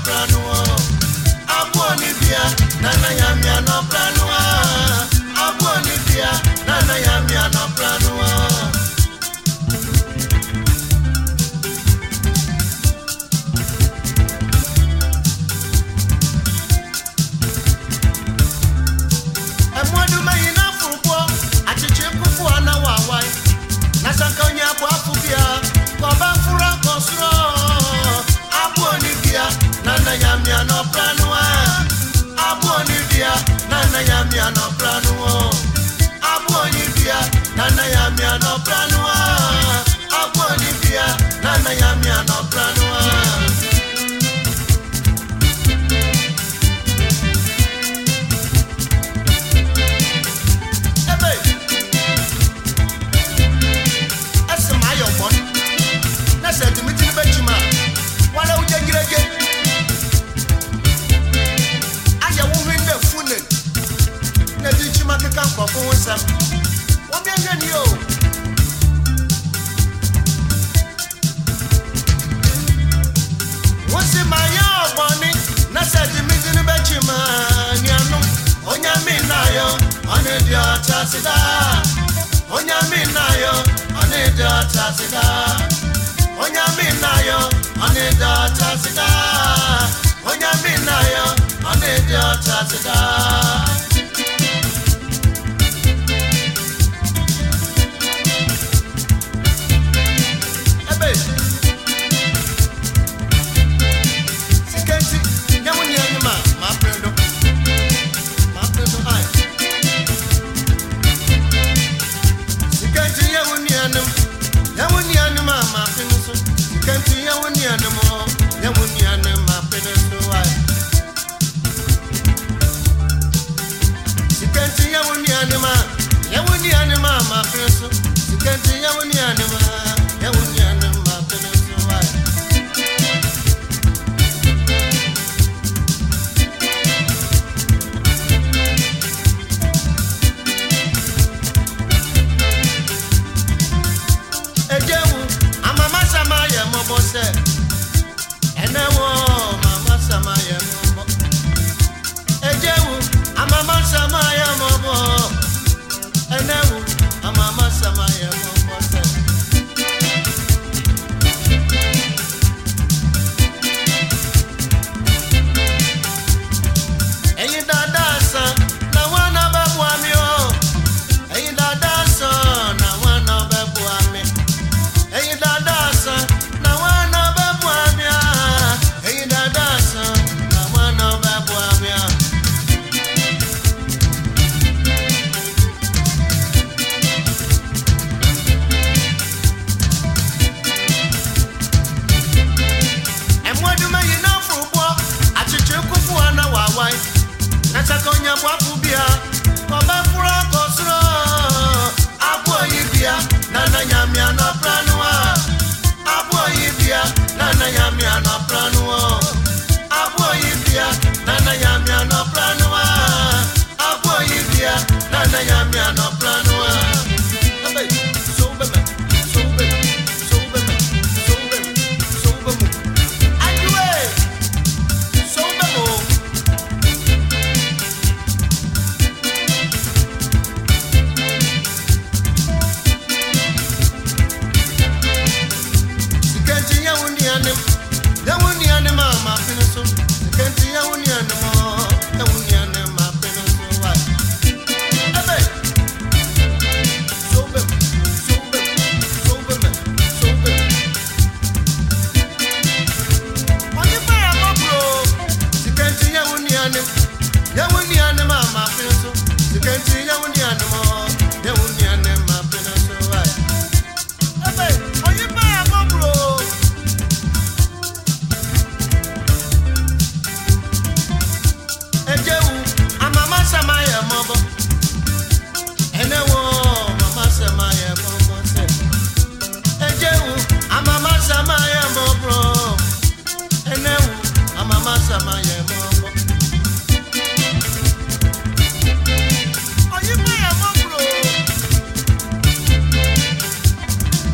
planua. Abuonibia, nana yamia no planua. Abuonibia, nana yamia no planua. Emwadu mayina fupo, achiche kufu ana wawai. Nasankonya bwafubia, koba fura kosro. Abuonibia, nana yamia no planua. Abuonibia, nana yamia no planua. Abuonibia, nana yamia no planua. Abuonibia, nana yamia no planua.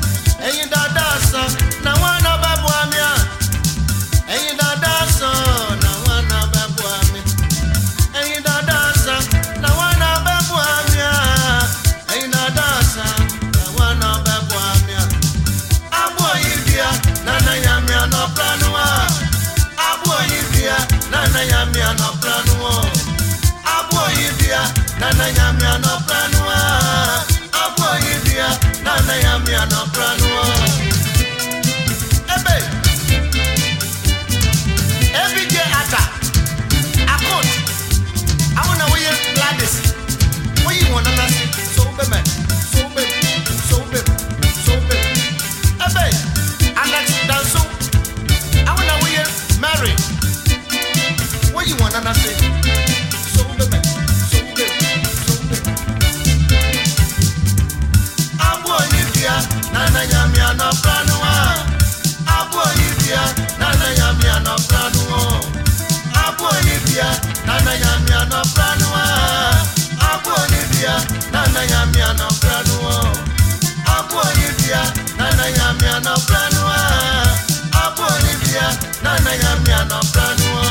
Now one of Babuamia, and you don't dance on. nyame anopranuo abo yibia nana nyame anopranuo abo yibia nana nyame anopranuo ebe ebije ata akot awona we Gladys we you want nana so be me ebe Alex Danso awona we Mary what you want nana say so be me abo yibia nana nyame anopranuo abo yibia nana nyame anopranuo abo yibia nana nyame anopranuo abo yibia nana nyame anopranuo abo yibia nana nyame anopranuo abo yibia nana nyame anopranuo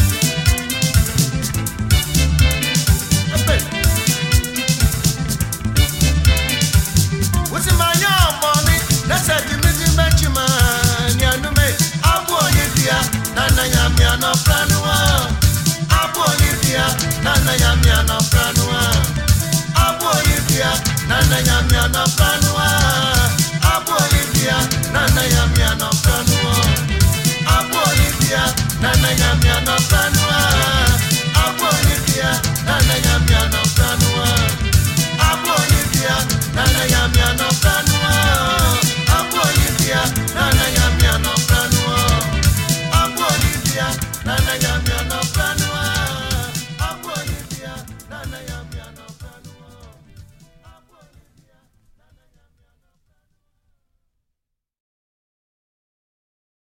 What's my young money? That's a dimitri benchima. Nianume, Abu Olivia, Nana Yamiano Planua. Abu Olivia, Nana Yamiano Planua. Abu Olivia, Nana Yamiano Planua. Abu Olivia, Nana Yamiano Planua. Abu Olivia, Nana Yamiano Planua.